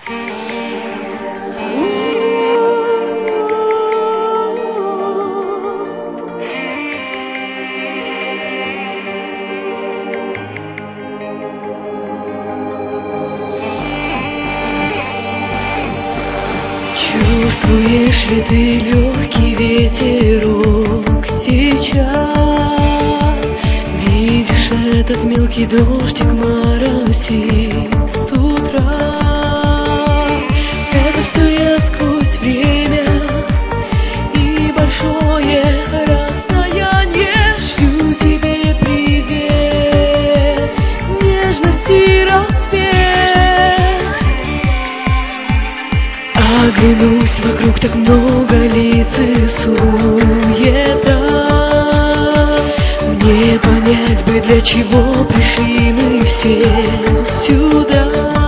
Чувствуешь ли ты легкий ветерок сейчас? Видишь этот мелкий дождик моросит с утра? Это все я сквозь время и большое расстояние. Шлю тебе привет, нежности рассвет. Оглянусь, вокруг так много лиц и суета. Мне понять бы, для чего пришли мы все сюда.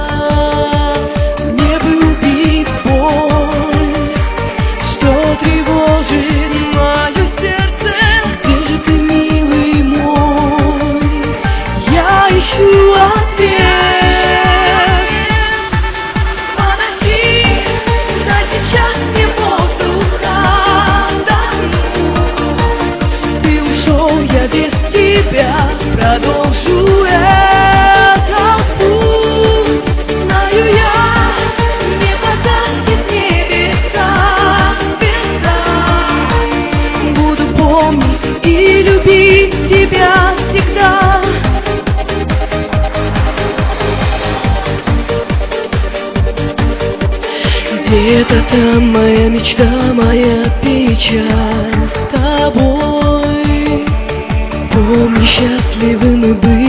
Мне бы убить боль, что тревожит мое сердце. Где же ты, милый мой? Я ищу ответ. Продолжу этот путь, знаю я, не погасит небеса звезда. Буду помнить и любить тебя всегда. Где-то там моя мечта, моя печаль с тобой. Помни, счастливы мы были.